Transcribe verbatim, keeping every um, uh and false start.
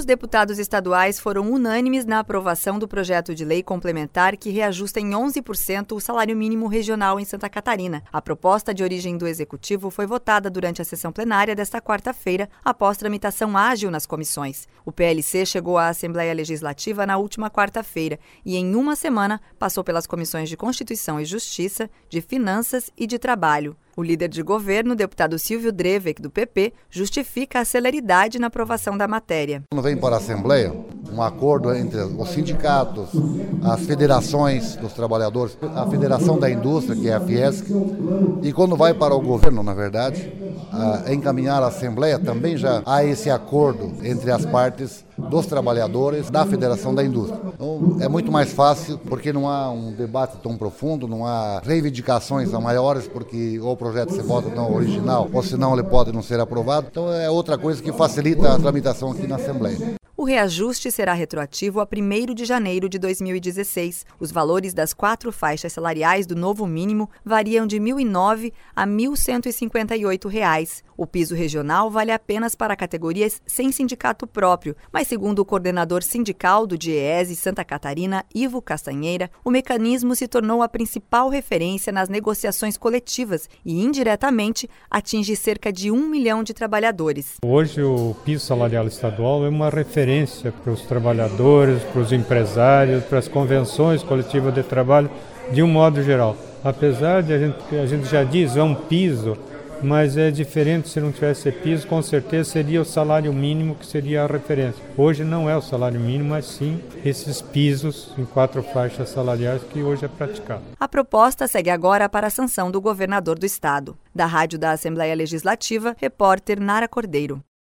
deputados estaduais foram unânimes na aprovação do projeto de lei complementar que reajusta em onze por cento o salário mínimo regional em Santa Catarina. A proposta, de origem do Executivo, foi votada durante a sessão plenária desta quarta-feira, após tramitação ágil nas comissões. O P L C chegou à Assembleia Legislativa na última quarta-feira e, em uma semana, passou pelas comissões de Constituição e Justiça, de Finanças e de Trabalho. O líder de governo, o deputado Silvio Drevek, do P P, justifica a celeridade na aprovação da matéria. Quando vem para a Assembleia, um acordo entre os sindicatos, as federações dos trabalhadores, a Federação da Indústria, que é a Fiesc, e quando vai para o governo, na verdade, a encaminhar a Assembleia, também já há esse acordo entre as partes dos trabalhadores da Federação da Indústria. Então, é muito mais fácil, porque não há um debate tão profundo, não há reivindicações maiores, porque o projeto se vota no original, ou senão ele pode não ser aprovado. Então é outra coisa que facilita a tramitação aqui na Assembleia. O reajuste será retroativo a primeiro de janeiro de dois mil e dezesseis. Os valores das quatro faixas salariais do novo mínimo variam de mil e nove reais a mil cento e cinquenta e oito reais. O piso regional vale apenas para categorias sem sindicato próprio, mas segundo o coordenador sindical do DIEESE Santa Catarina, Ivo Castanheira, o mecanismo se tornou a principal referência nas negociações coletivas e, indiretamente, atinge cerca de um milhão de trabalhadores. Hoje o piso salarial estadual é uma referência para os trabalhadores, para os empresários, para as convenções coletivas de trabalho, de um modo geral. Apesar de a gente, a gente já diz, é um piso, mas é diferente. Se não tivesse piso, com certeza seria o salário mínimo que seria a referência. Hoje não é o salário mínimo, mas sim esses pisos em quatro faixas salariais que hoje é praticado. A proposta segue agora para a sanção do governador do estado. Da Rádio da Assembleia Legislativa, repórter Nara Cordeiro.